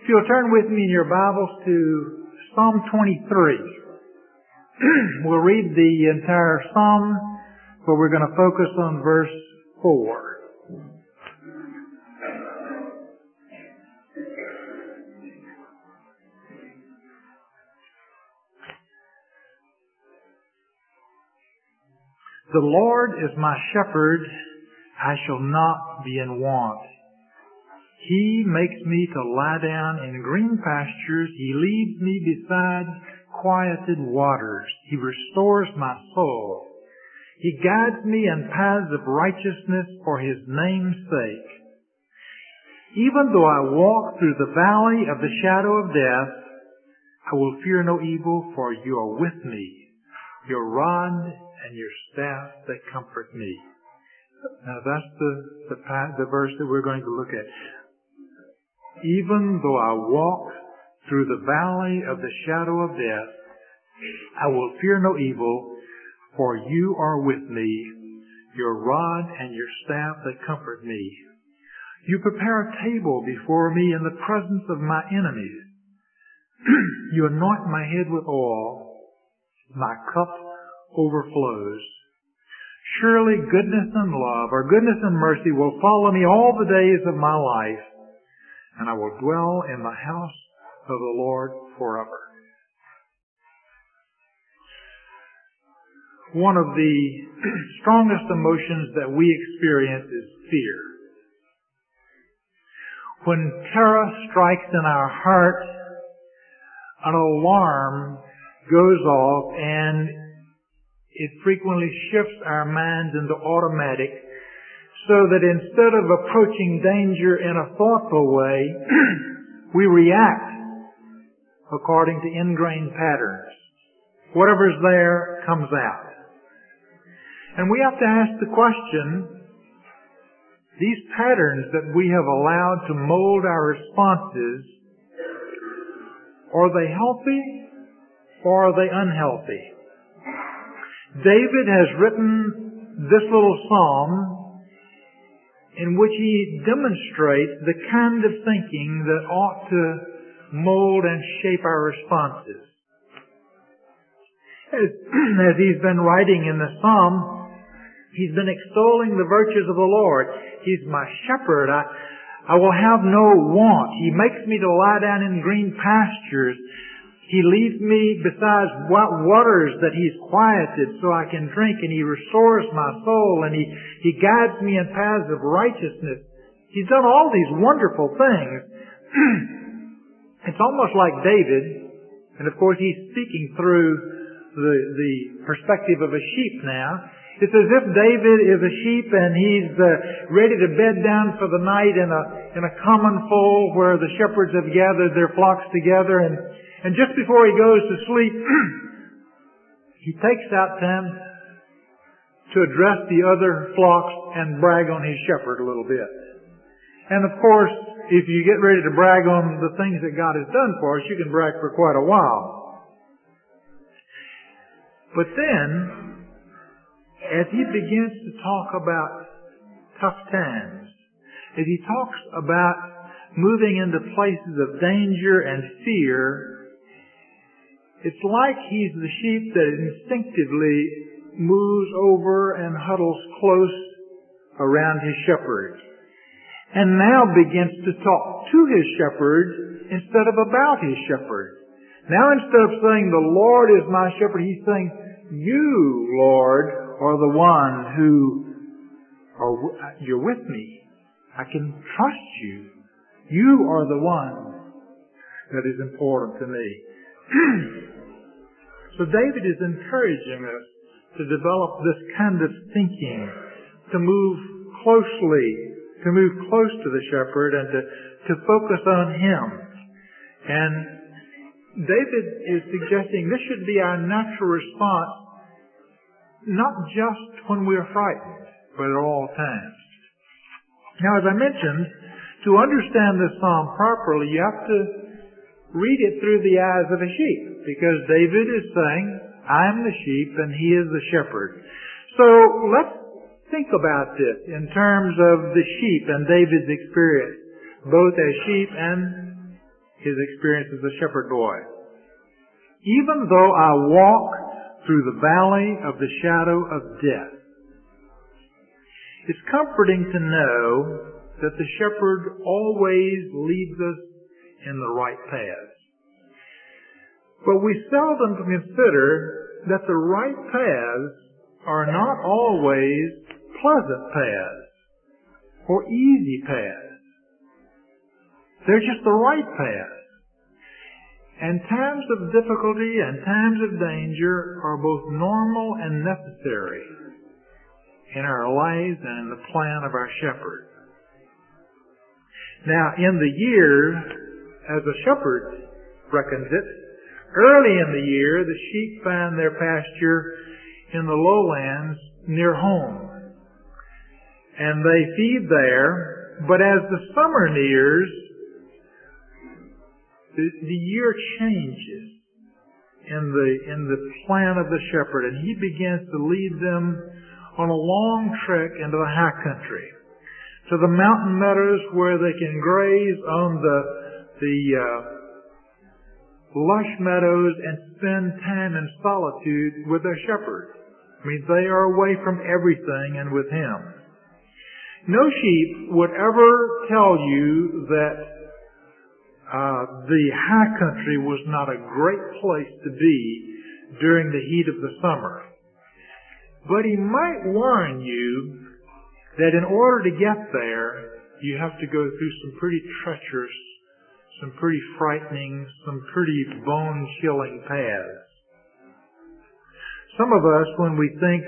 If you'll turn with me in your Bibles to Psalm 23. We'll read the entire Psalm, but we're going to focus on verse 4. The Lord is my shepherd, I shall not be in want. He makes me to lie down in green pastures. He leads me beside quieted waters. He restores my soul. He guides me in paths of righteousness for His name's sake. Even though I walk through the valley of the shadow of death, I will fear no evil, for You are with me. Your rod and Your staff, they comfort me. Now that's the verse that we're going to look at. Even though I walk through the valley of the shadow of death, I will fear no evil, for You are with me. Your rod and Your staff, they comfort me. You prepare a table before me in the presence of my enemies. You anoint my head with oil. My cup overflows. Surely goodness and love, or goodness and mercy, will follow me all the days of my life, and I will dwell in the house of the Lord forever. One of the strongest emotions that we experience is fear. When terror strikes in our heart, an alarm goes off and it frequently shifts our minds into automatic, so that instead of approaching danger in a thoughtful way, we react according to ingrained patterns. Whatever's there comes out. And we have to ask the question, these patterns that we have allowed to mold our responses, are they healthy or are they unhealthy? David has written this little psalm in which he demonstrates the kind of thinking that ought to mold and shape our responses. As he's been writing in the psalm, he's been extolling the virtues of the Lord. He's my shepherd. I will have no want. He makes me to lie down in green pastures. He leads me beside waters that He's quieted so I can drink, and He restores my soul, and He guides me in paths of righteousness. He's done all these wonderful things. It's almost like David, and of course he's speaking through the perspective of a sheep now. It's as if David is a sheep and he's ready to bed down for the night in a common fold where the shepherds have gathered their flocks together, and just before he goes to sleep, he takes out time to address the other flocks and brag on his shepherd a little bit. And of course, if you get ready to brag on the things that God has done for us, you can brag for quite a while. But then, as he begins to talk about tough times, as he talks about moving into places of danger and fear, it's like he's the sheep that instinctively moves over and huddles close around his shepherd, and now begins to talk to his shepherd instead of about his shepherd. Now instead of saying, the Lord is my shepherd, he's saying, You, Lord, are the one you're with me. I can trust You. You are the one that is important to me. So David is encouraging us to develop this kind of thinking, to move close to the shepherd and to focus on Him. And David is suggesting this should be our natural response, not just when we are frightened, but at all times. Now, as I mentioned, to understand this psalm properly, you have to read it through the eyes of a sheep, because David is saying, I'm the sheep and he is the shepherd. So let's think about this in terms of the sheep and David's experience, both as sheep and his experience as a shepherd boy. Even though I walk through the valley of the shadow of death. It's comforting to know that the shepherd always leads us in the right paths. But we seldom consider that the right paths are not always pleasant paths or easy paths. They're just the right paths. And times of difficulty and times of danger are both normal and necessary in our lives and in the plan of our shepherd. Now, in the year, as a shepherd reckons it, early in the year, the sheep find their pasture in the lowlands near home. And they feed there, but as the summer nears, the year changes in the plan of the shepherd, and he begins to lead them on a long trek into the high country, to the mountain meadows where they can graze on the lush meadows and spend time in solitude with their shepherd. I mean, they are away from everything and with him. No sheep would ever tell you that the high country was not a great place to be during the heat of the summer. But he might warn you that in order to get there, you have to go through some pretty treacherous, some pretty frightening, some pretty bone-chilling paths. Some of us, when we think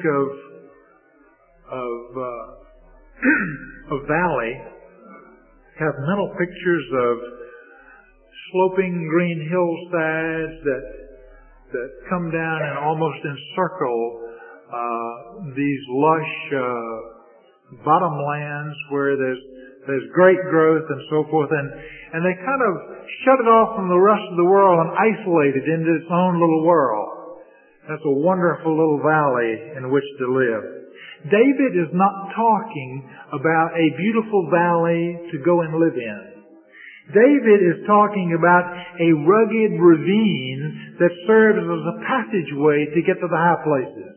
of valley, have mental pictures of sloping green hillsides that come down and almost encircle these lush bottomlands where there's great growth and so forth, and they kind of shut it off from the rest of the world and isolate it into its own little world. That's a wonderful little valley in which to live. David is not talking about a beautiful valley to go and live in. David is talking about a rugged ravine that serves as a passageway to get to the high places.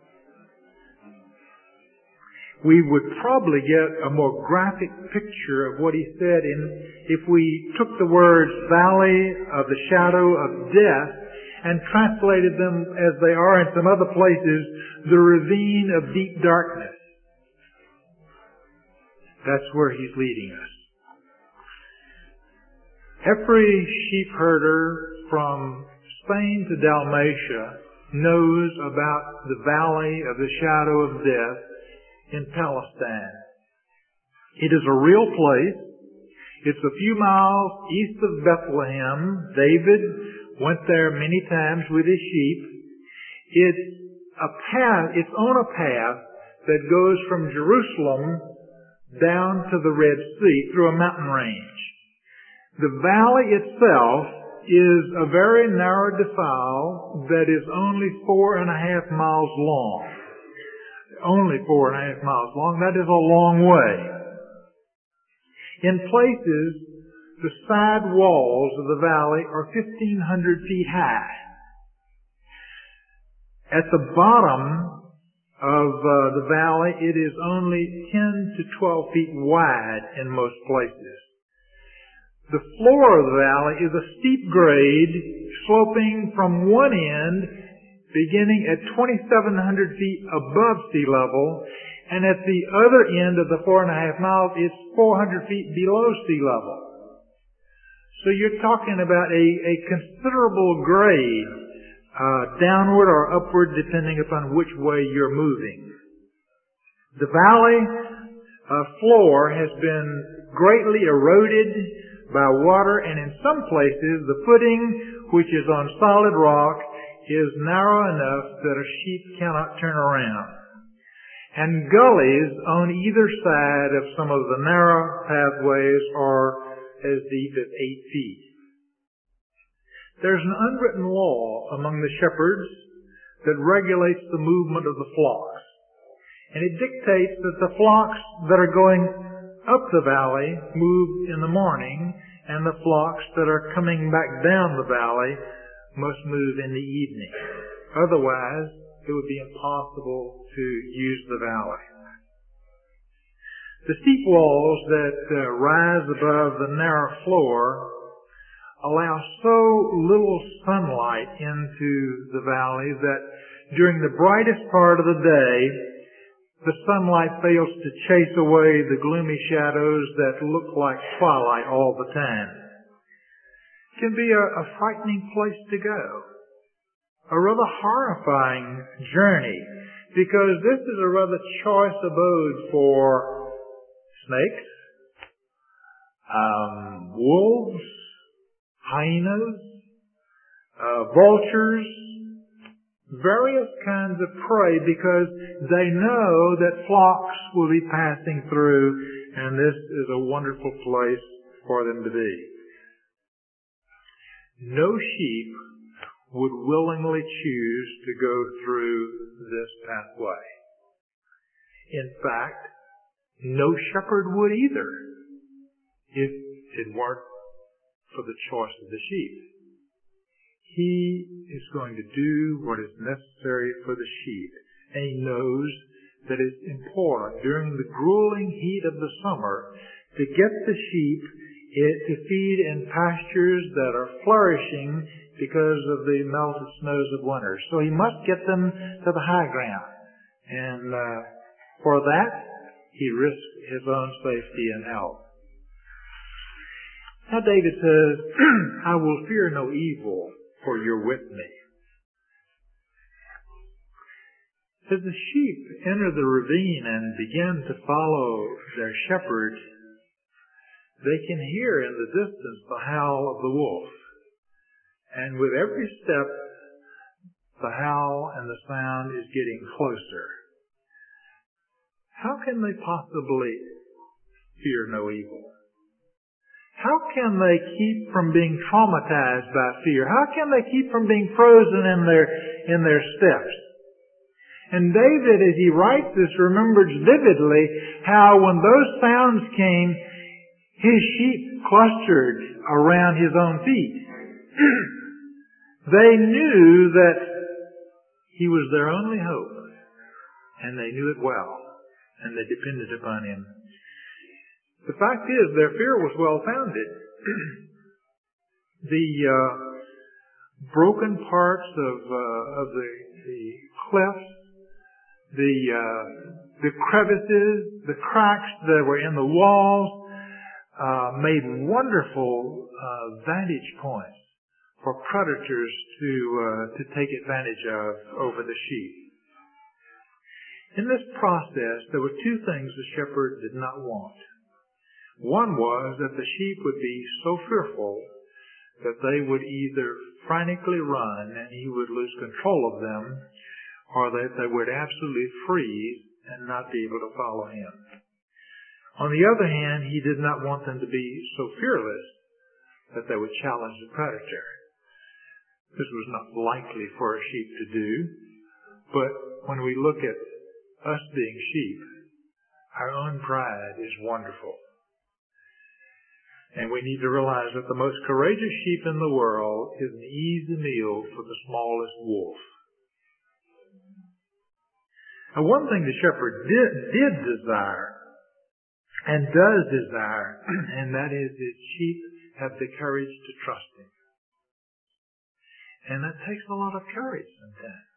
We would probably get a more graphic picture of what he said if we took the words valley of the shadow of death and translated them as they are in some other places, the ravine of deep darkness. That's where he's leading us. Every sheep herder from Spain to Dalmatia knows about the valley of the shadow of death in Palestine. It is a real place. It's a few miles east of Bethlehem. David went there many times with his sheep. It's a path, it's on a path that goes from Jerusalem down to the Red Sea through a mountain range. The valley itself is a very narrow defile that is only 4.5 miles long. Only 4.5 miles long. That is a long way. In places, the side walls of the valley are 1,500 feet high. At the bottom of the valley, it is only 10 to 12 feet wide in most places. The floor of the valley is a steep grade sloping from one end, beginning at 2,700 feet above sea level, and at the other end of the 4.5 miles, it's 400 feet below sea level. So you're talking about a considerable grade, downward or upward, depending upon which way you're moving. The valley floor has been greatly eroded by water, and in some places the footing, which is on solid rock, is narrow enough that a sheep cannot turn around. And gullies on either side of some of the narrow pathways are as deep as 8 feet. There's an unwritten law among the shepherds that regulates the movement of the flocks. And it dictates that the flocks that are going up the valley move in the morning, and the flocks that are coming back down the valley must move in the evening. Otherwise, it would be impossible to use the valley. The steep walls that rise above the narrow floor allow so little sunlight into the valley that during the brightest part of the day, the sunlight fails to chase away the gloomy shadows that look like twilight all the time. It can be a frightening place to go. A rather horrifying journey, because this is a rather choice abode for snakes, wolves, hyenas, vultures, various kinds of prey, because they know that flocks will be passing through, and this is a wonderful place for them to be. No sheep would willingly choose to go through this pathway. In fact, no shepherd would either, if it weren't for the choice of the sheep. He is going to do what is necessary for the sheep, and he knows that it's important during the grueling heat of the summer to get the sheep to feed in pastures that are flourishing because of the melted snows of winter. So he must get them to the high ground. And for that, he risks his own safety and health. Now David says, I will fear no evil, for you're with me. As the sheep enter the ravine and begin to follow their shepherd, they can hear in the distance the howl of the wolf. And with every step, the howl and the sound is getting closer. How can they possibly fear no evil? How can they keep from being traumatized by fear? How can they keep from being frozen in their steps? And David, as he writes this, remembers vividly how when those sounds came, his sheep clustered around his own feet. They knew that he was their only hope, and they knew it well, and they depended upon him. The fact is, their fear was well-founded. The broken parts of the cliffs, the crevices, the cracks that were in the walls, made wonderful vantage points for predators to take advantage of over the sheep. In this process, there were two things the shepherd did not want. One was that the sheep would be so fearful that they would either frantically run and he would lose control of them, or that they would absolutely freeze and not be able to follow him. On the other hand, he did not want them to be so fearless that they would challenge the predator. This was not likely for a sheep to do, but when we look at us being sheep, our own pride is wonderful. And we need to realize that the most courageous sheep in the world is an easy meal for the smallest wolf. Now, one thing the shepherd did desire and does desire, and that is his sheep have the courage to trust him. And that takes a lot of courage sometimes.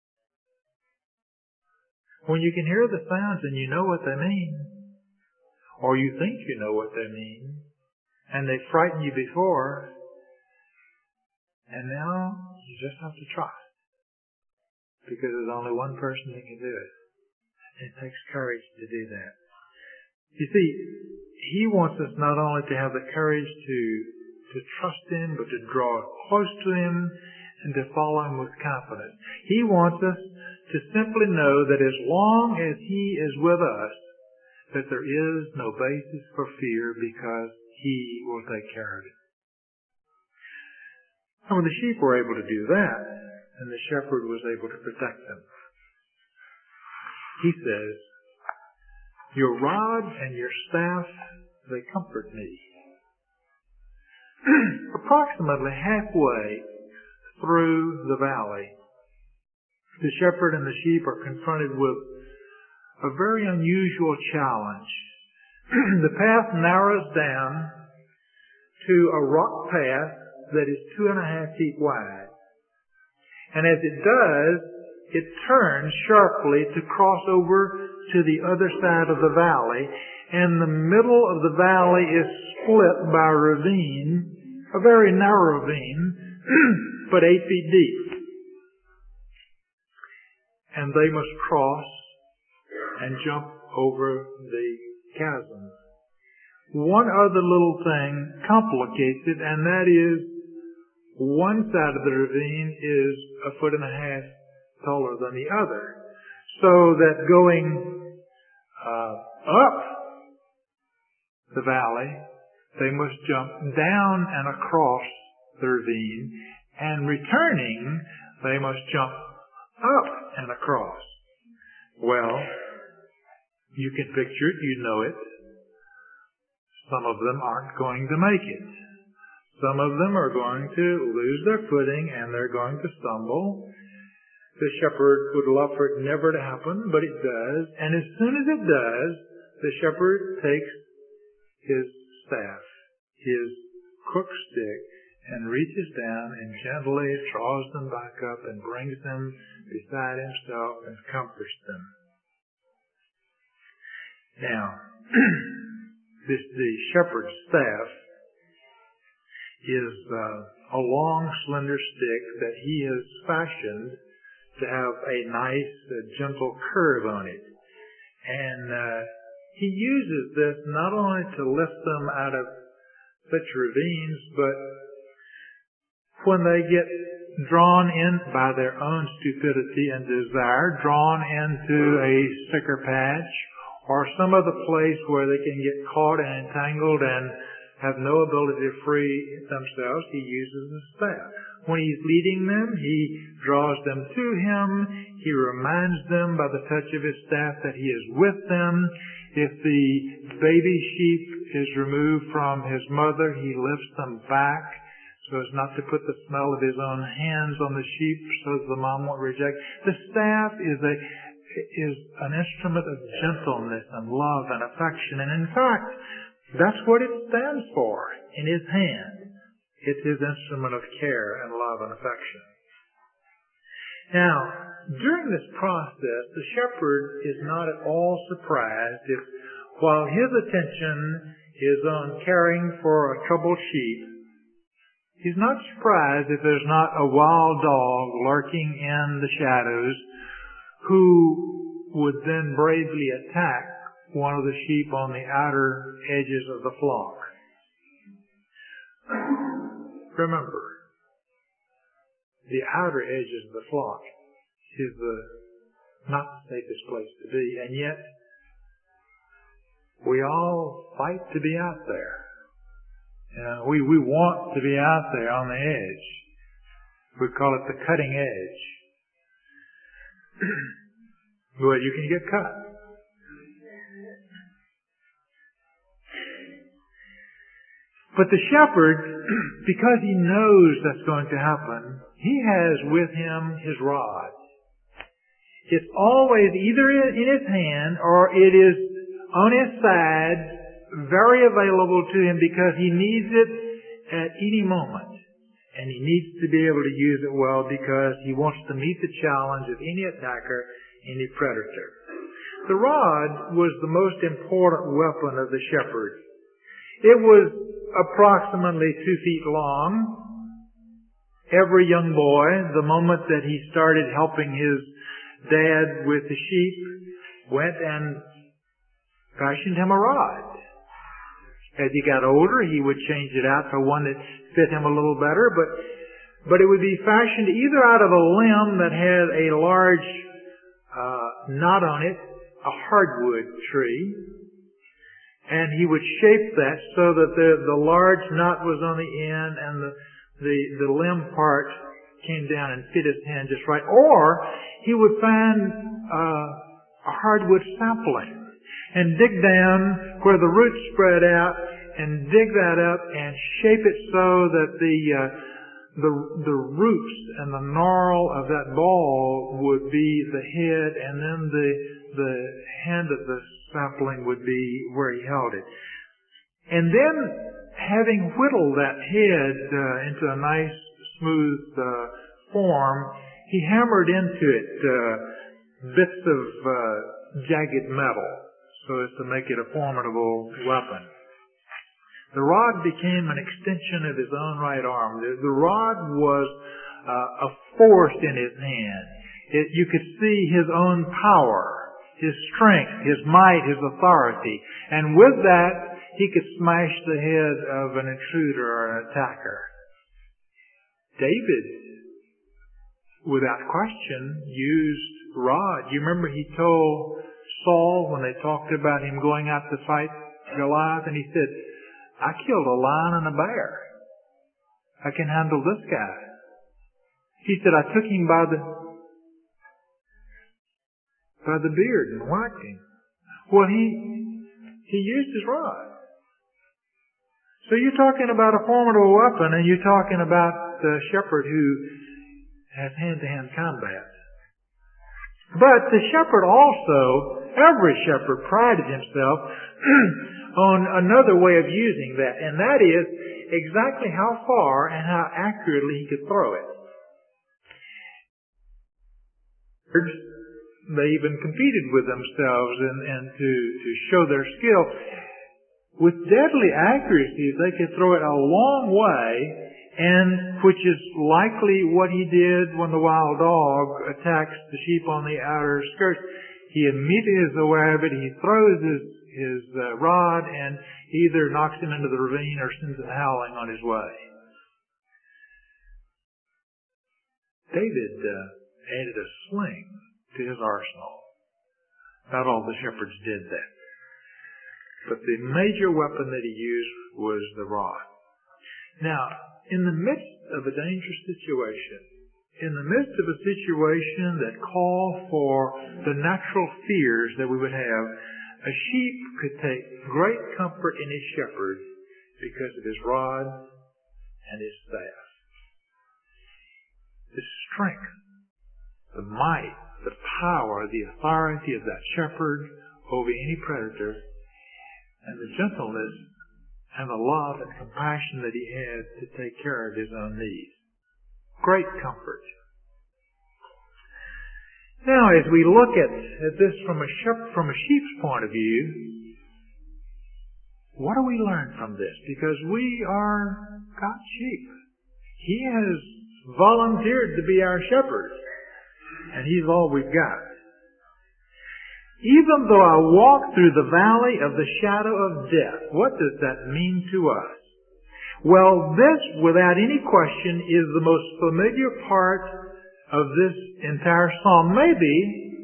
When you can hear the sounds and you know what they mean, or you think you know what they mean, and they frighten you before, and now you just have to trust. Because there's only one person that can do it. It takes courage to do that. You see, he wants us not only to have the courage to trust him, but to draw close to him and to follow him with confidence. He wants us to simply know that as long as he is with us, that there is no basis for fear because he will take care of it. And when the sheep were able to do that, and the shepherd was able to protect them, he says, your rod and your staff, they comfort me. approximately halfway through the valley, the shepherd and the sheep are confronted with a very unusual challenge. The path narrows down to a rock path that is 2.5 feet wide. And as it does, it turns sharply to cross over to the other side of the valley, and the middle of the valley is split by a ravine, a very narrow ravine, but 8 feet deep. And they must cross and jump over the chasm. One other little thing complicates it, and that is one side of the ravine is 1.5 feet taller than the other. So that going up the valley, they must jump down and across the ravine, and returning, they must jump up and across. Well, you can picture it, you know it. Some of them aren't going to make it. Some of them are going to lose their footing and they're going to stumble. The shepherd would love for it never to happen, but it does. And as soon as it does, the shepherd takes his staff, his crook stick, and reaches down and gently draws them back up and brings them beside himself and comforts them. Now, the shepherd's staff is a long, slender stick that he has fashioned to have a nice, gentle curve on it. And he uses this not only to lift them out of such ravines, but when they get drawn in by their own stupidity and desire, drawn into a sticker patch or some other place where they can get caught and entangled and have no ability to free themselves, he uses the staff. When he's leading them, he draws them to him. He reminds them by the touch of his staff that he is with them. If the baby sheep is removed from his mother, he lifts them back so as not to put the smell of his own hands on the sheep so that the mom won't reject. The staff is an instrument of gentleness and love and affection. And in fact, that's what it stands for in his hand. It's his instrument of care and love and affection. Now, during this process, the shepherd is not at all surprised if, while his attention is on caring for a troubled sheep, he's not surprised if there's not a wild dog lurking in the shadows who would then bravely attack one of the sheep on the outer edges of the flock. Remember, the outer edges of the flock is not the safest place to be, and yet we all fight to be out there. We want to be out there on the edge. We call it the cutting edge. Well, you can get cut. But the shepherd, because he knows that's going to happen, he has with him his rod. It's always either in his hand or it is on his side, very available to him because he needs it at any moment. And he needs to be able to use it well because he wants to meet the challenge of any attacker, any predator. The rod was the most important weapon of the shepherd. It was approximately 2 feet long. Every young boy, the moment that he started helping his dad with the sheep, went and fashioned him a rod. As he got older, he would change it out for one that fit him a little better, but it would be fashioned either out of a limb that had a large knot on it, a hardwood tree, and he would shape that so that the large knot was on the end and the limb part came down and fit his hand just right. Or he would find a hardwood sapling and dig down where the roots spread out and dig that up and shape it so that the roots and the gnarl of that ball would be the head, and then the hand of the sapling would be where he held it. And then, having whittled that head into a nice, smooth form, he hammered into it bits of jagged metal so as to make it a formidable weapon. The rod became an extension of his own right arm. The rod was a force in his hand. You could see his own power, his strength, his might, his authority. And with that, he could smash the head of an intruder or an attacker. David, without question, used rod. You remember he told Saul when they talked about him going out to fight Goliath, and he said, I killed a lion and a bear. I can handle this guy. He said, I took him by the beard and whacked him. Well, he used his rod. So you're talking about a formidable weapon, and you're talking about the shepherd who has hand-to-hand combat. But the shepherd also, every shepherd prided himself on another way of using that, and that is exactly how far and how accurately he could throw it. They even competed with themselves and to show their skill. With deadly accuracy, they could throw it a long way, and which is likely what he did when the wild dog attacks the sheep on the outer skirts. He immediately is aware of it. He throws his rod and either knocks him into the ravine or sends him howling on his way. David added a sling to his arsenal. Not all the shepherds did that. But the major weapon that he used was the rod. Now, in the midst of a dangerous situation, in the midst of a situation that called for the natural fears that we would have, a sheep could take great comfort in his shepherd because of his rod and his staff. The strength, the might, the power, the authority of that shepherd over any predator, and the gentleness and the love and compassion that he had to take care of his own needs. Great comfort. Now, as we look at this from a sheep's point of view, what do we learn from this? Because we are God's sheep. He has volunteered to be our shepherd, and He's all we've got. Even though I walk through the valley of the shadow of death, what does that mean to us? Well, this, without any question, is the most familiar part of this entire psalm, maybe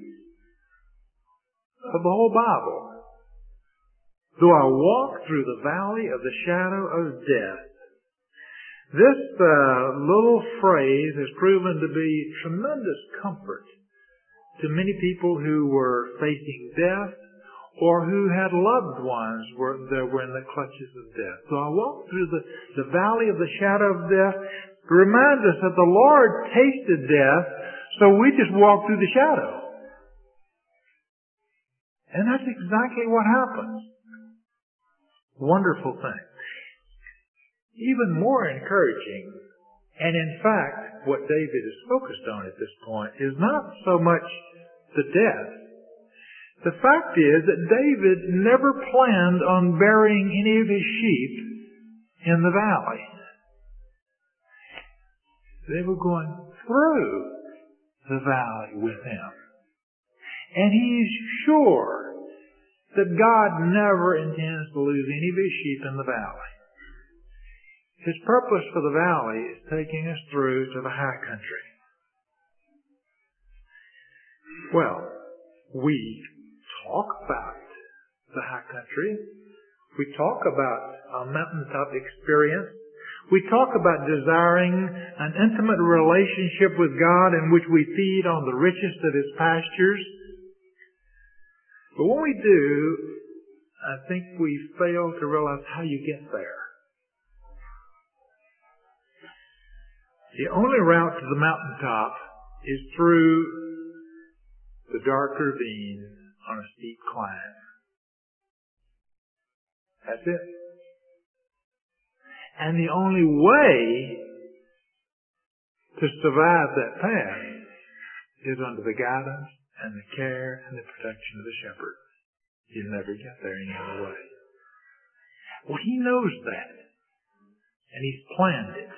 of the whole Bible. Though I walk through the valley of the shadow of death, this little phrase has proven to be tremendous comfort to many people who were facing death or who had loved ones that were in the clutches of death. So I walk through the valley of the shadow of death to remind us that the Lord tasted death, so we just walk through the shadow. And that's exactly what happens. Wonderful thing. Even more encouraging, and in fact, what David is focused on at this point is not so much the death. The fact is that David never planned on burying any of his sheep in the valley. They were going through the valley with him. And he's sure that God never intends to lose any of his sheep in the valley. His purpose for the valley is taking us through to the high country. Well, we talk about the high country. We talk about a mountaintop experience. We talk about desiring an intimate relationship with God in which we feed on the richest of His pastures. But when we do, I think we fail to realize how you get there. The only route to the mountaintop is through the dark ravine on a steep climb. That's it. And the only way to survive that path is under the guidance and the care and the protection of the shepherd. You'll never get there any other way. Well, he knows that. And he's planned it.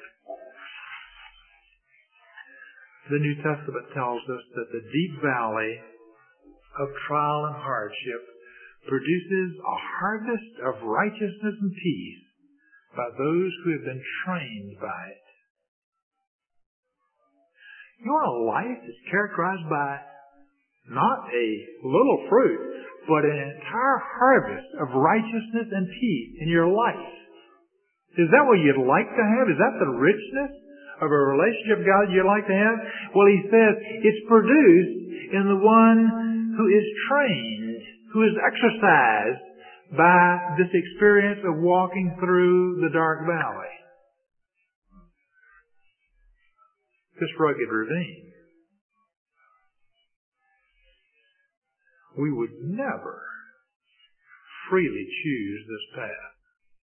The New Testament tells us that the deep valley of trial and hardship produces a harvest of righteousness and peace by those who have been trained by it. You want a life that's characterized by not a little fruit, but an entire harvest of righteousness and peace in your life. Is that what you'd like to have? Is that the richness of a relationship with God you'd like to have? Well, he says it's produced in the one who is trained, who is exercised by this experience of walking through the dark valley. This rugged ravine. We would never freely choose this path.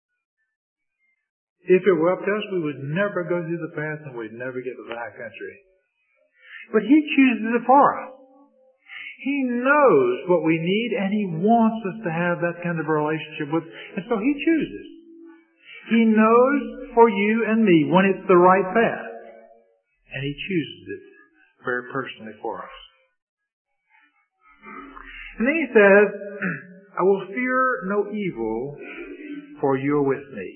If it were up to us, we would never go through the path and we'd never get to the high country. But he chooses it for us. He knows what we need and he wants us to have that kind of relationship with, and so he chooses. He knows for you and me when it's the right path. And he chooses it very personally for us. And then he says, I will fear no evil, for you are with me.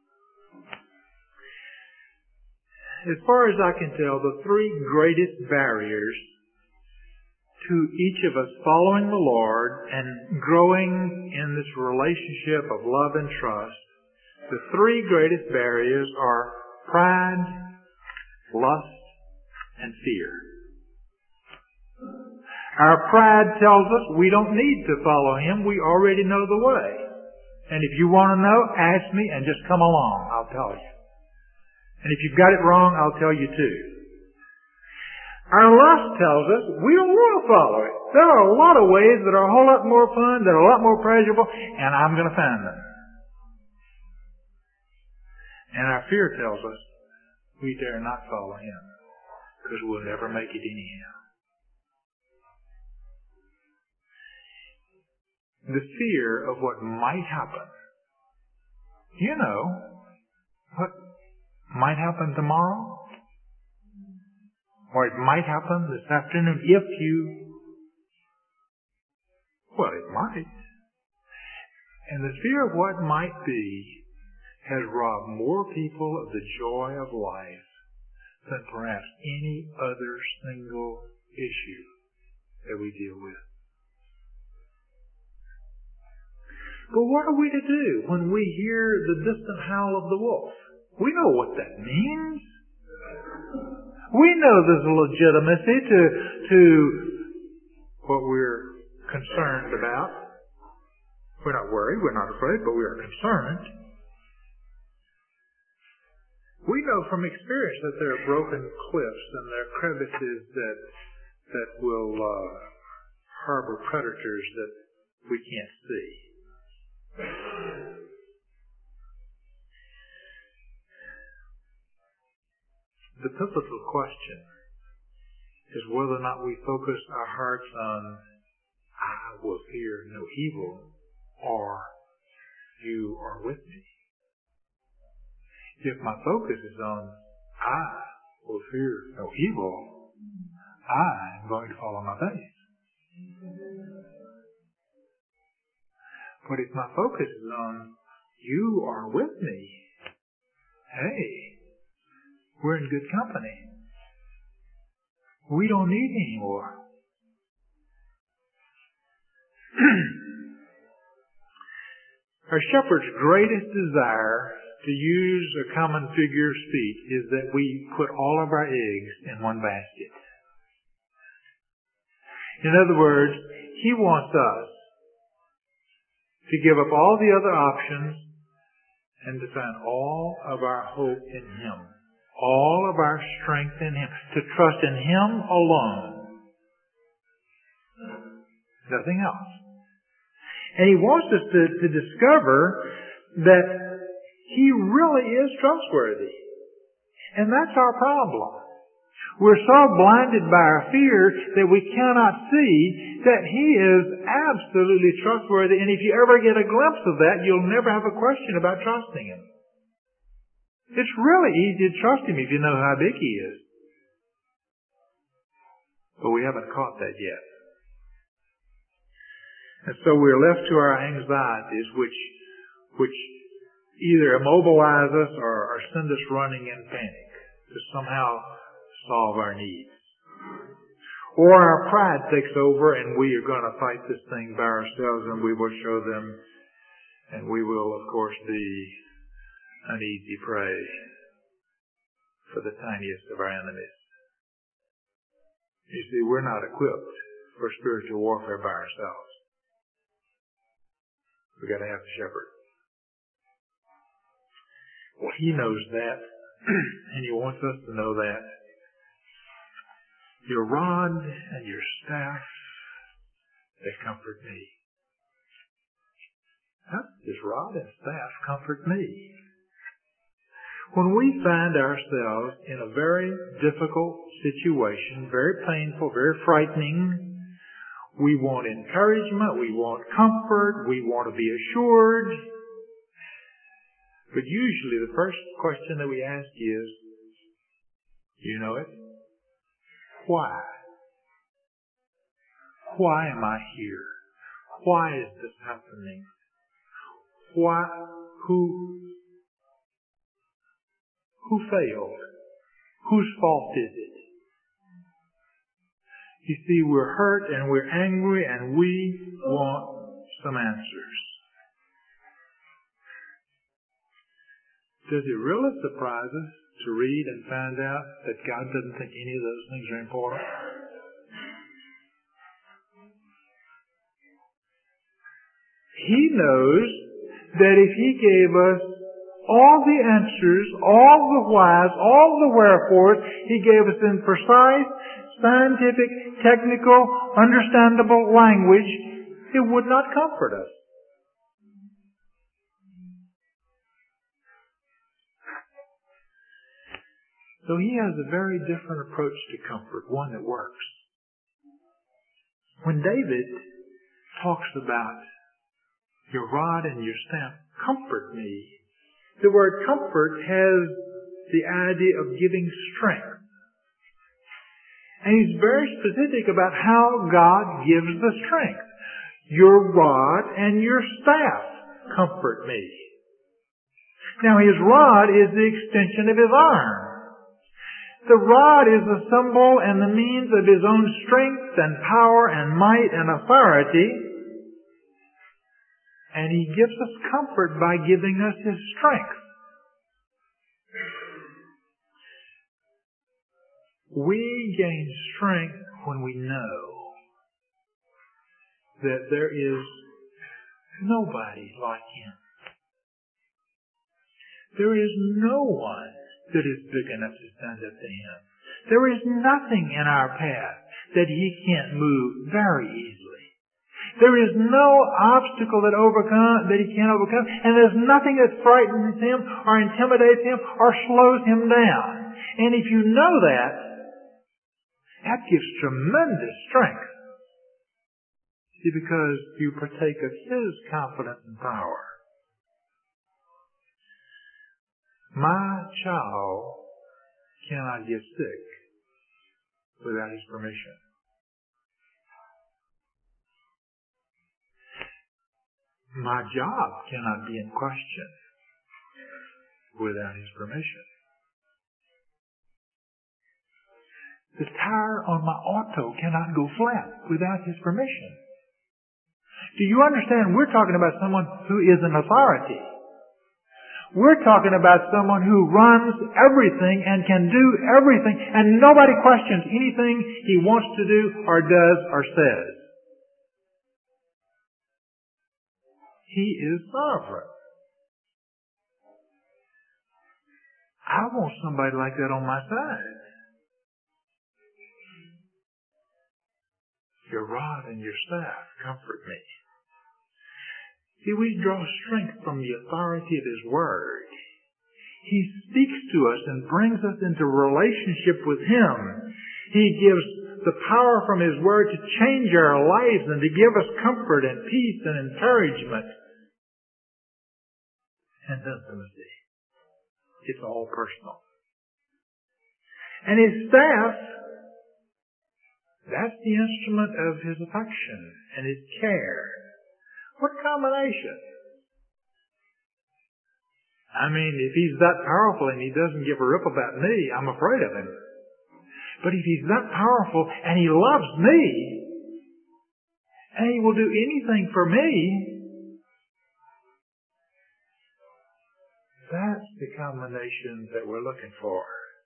As far as I can tell, the three greatest barriers to each of us following the Lord and growing in this relationship of love and trust, the three greatest barriers are pride, lust, and fear. Our pride tells us we don't need to follow him. We already know the way. And if you want to know, ask me and just come along. I'll tell you. And if you've got it wrong, I'll tell you too. Our lust tells us we don't want to follow it. There are a lot of ways that are a whole lot more fun, that are a lot more pleasurable, and I'm going to find them. And our fear tells us we dare not follow him because we'll never make it anyhow. The fear of what might happen. You know what might happen tomorrow? Or it might happen this afternoon if you... Well, it might. And the fear of what might be has robbed more people of the joy of life than perhaps any other single issue that we deal with. But what are we to do when we hear the distant howl of the wolf? We know what that means. We know there's a legitimacy to what we're concerned about. We're not worried, we're not afraid, but we are concerned. We know from experience that there are broken cliffs and there are crevices that will harbor predators that we can't see. The pivotal question is whether or not we focus our hearts on I will fear no evil or you are with me. If my focus is on I will fear no evil, I am going to fall on my face. But if my focus is on you are with me, hey, we're in good company. We don't need any more. Our shepherd's greatest desire, to use a common figure of speech, is that we put all of our eggs in one basket. In other words, he wants us to give up all the other options and to find all of our hope in Him, all of our strength in Him, to trust in Him alone. Nothing else. And He wants us to discover that He really is trustworthy. And that's our problem. We're so blinded by our fear that we cannot see that He is absolutely trustworthy. And if you ever get a glimpse of that, you'll never have a question about trusting Him. It's really easy to trust Him if you know how big He is. But we haven't caught that yet. And so we're left to our anxieties, which either immobilize us or send us running in panic to somehow solve our needs. Or our pride takes over and we are going to fight this thing by ourselves, and we will show them, and we will, of course, be an easy prey for the tiniest of our enemies. You see, we're not equipped for spiritual warfare by ourselves. We've got to have the shepherd. Well, He knows that, and He wants us to know that. Your rod and your staff, they comfort me. How does rod and staff comfort me? When we find ourselves in a very difficult situation, very painful, very frightening, we want encouragement, we want comfort, we want to be assured. But usually the first question that we ask is, you know it? Why? Why am I here? Why is this happening? Why? Who failed? Whose fault is it? You see, we're hurt and we're angry and we want some answers. Does it really surprise us to read and find out that God doesn't think any of those things are important? He knows that if He gave us all the answers, all the whys, all the wherefores, He gave us in precise, scientific, technical, understandable language, it would not comfort us. So He has a very different approach to comfort, one that works. When David talks about your rod and your staff comfort me, the word comfort has the idea of giving strength. And he's very specific about how God gives the strength. Your rod and your staff comfort me. Now His rod is the extension of His arm. The rod is the symbol and the means of His own strength and power and might and authority. And He gives us comfort by giving us His strength. We gain strength when we know that there is nobody like Him. There is no one that is big enough to stand up to Him. There is nothing in our path that He can't move very easily. There is no obstacle that He can't overcome, and there's nothing that frightens Him or intimidates Him or slows Him down. And if you know that, that gives tremendous strength. See, because you partake of His confidence and power. My child cannot get sick without His permission. My job cannot be in question without His permission. The tire on my auto cannot go flat without His permission. Do you understand? We're talking about someone who is an authority. We're talking about someone who runs everything and can do everything, and nobody questions anything He wants to do or does or says. He is sovereign. I want somebody like that on my side. Your rod and your staff comfort me. See, we draw strength from the authority of His Word. He speaks to us and brings us into relationship with Him. He gives the power from His Word to change our lives and to give us comfort and peace and encouragement and intimacy. It's all personal. And His staff, that's the instrument of His affection and His care. What combination! I mean, if He's that powerful and He doesn't give a rip about me, I'm afraid of Him. But if He's that powerful and He loves me, and He will do anything for me, that's the combination that we're looking for.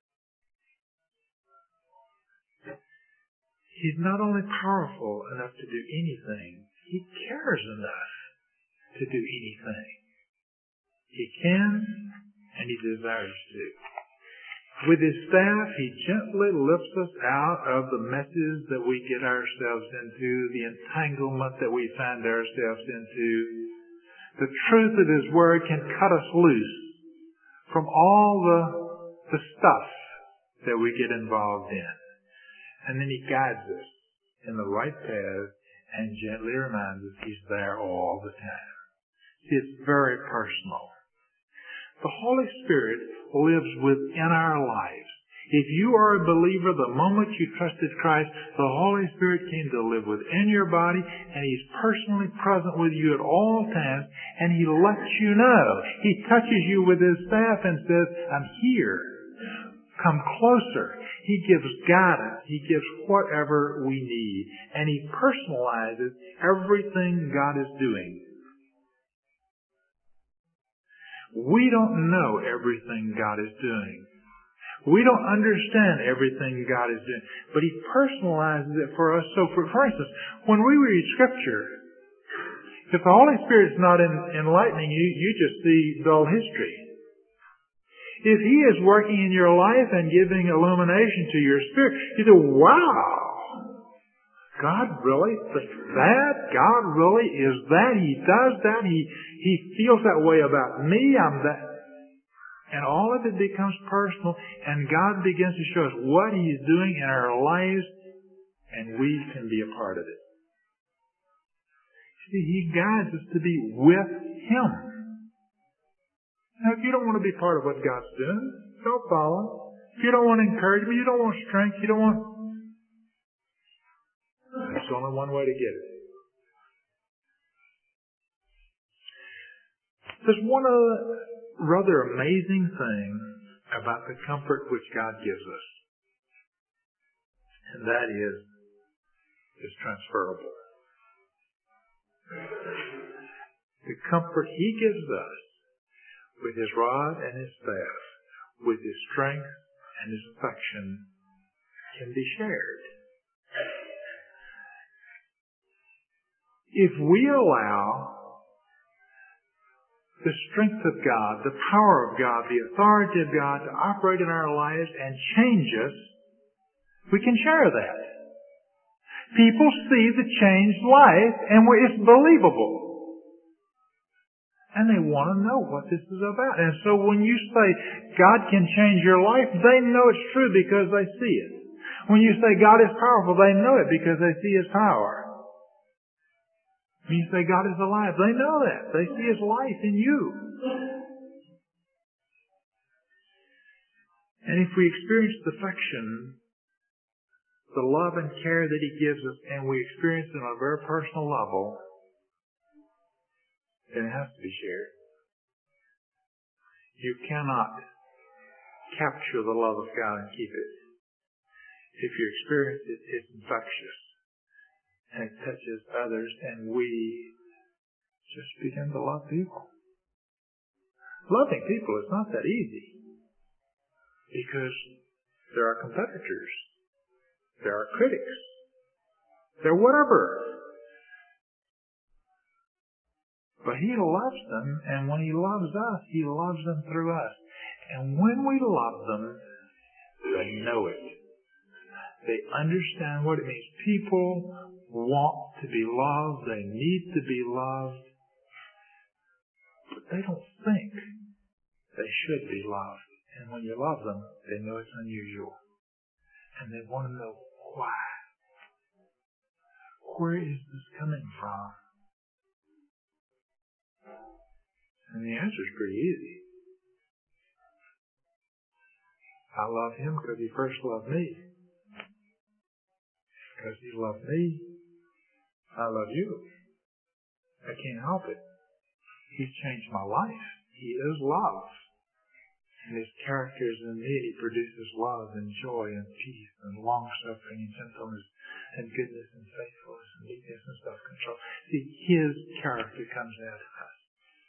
He's not only powerful enough to do anything, He cares enough to do anything. He can, and He desires to. With His staff, He gently lifts us out of the messes that we get ourselves into, the entanglement that we find ourselves into. The truth of His Word can cut us loose from all the stuff that we get involved in. And then He guides us in the right path and gently reminds us He's there all the time. It's very personal. The Holy Spirit lives within our lives. If you are a believer, the moment you trusted Christ, the Holy Spirit came to live within your body, and He's personally present with you at all times, and He lets you know. He touches you with His staff and says, I'm here. Come closer. He gives guidance. He gives whatever we need. And He personalizes everything God is doing. We don't know everything God is doing. We don't understand everything God is doing. But He personalizes it for us. So for instance, when we read Scripture, if the Holy Spirit's not enlightening you, you just see dull history. If He is working in your life and giving illumination to your spirit, you say, wow! God really thinks that? God really is that? He does that? He feels that way about me? I'm that. And all of it becomes personal, and God begins to show us what He's doing in our lives, and we can be a part of it. See, He guides us to be with Him. Now, if you don't want to be part of what God's doing, don't follow. If you don't want encouragement, you don't want strength, you don't want... There's only one way to get it. There's one other rather amazing thing about the comfort which God gives us. And that is, it's transferable. The comfort He gives us with His rod and His staff, with His strength and His affection, can be shared. If we allow the strength of God, the power of God, the authority of God to operate in our lives and change us, we can share that. People see the changed life and it's believable. And they want to know what this is about. And so when you say God can change your life, they know it's true because they see it. When you say God is powerful, they know it because they see His power. When you say God is alive, they know that. They see His life in you. And if we experience the affection, the love and care that He gives us, and we experience it on a very personal level, then it has to be shared. You cannot capture the love of God and keep it. If you experience it, it's infectious. And it touches others, and we just begin to love people. Loving people is not that easy, because there are competitors, there are critics, there are whatever. But He loves them, and when He loves us, He loves them through us. And when we love them, they know it. They understand what it means. People want to be loved. They need to be loved. But they don't think they should be loved. And when you love them, they know it's unusual. And they want to know why. Where is this coming from? And the answer is pretty easy. I love Him because He first loved me. Because He loved me, I love you. I can't help it. He's changed my life. He is love. And His character is in me. He produces love and joy and peace and long-suffering and gentleness and goodness and faithfulness and meekness and self-control. See, His character comes out of us.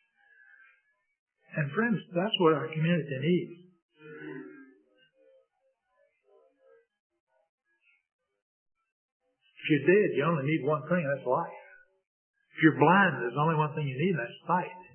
And friends, that's what our community needs. If you're dead, you only need one thing, and that's life. If you're blind, there's only one thing you need, and that's sight.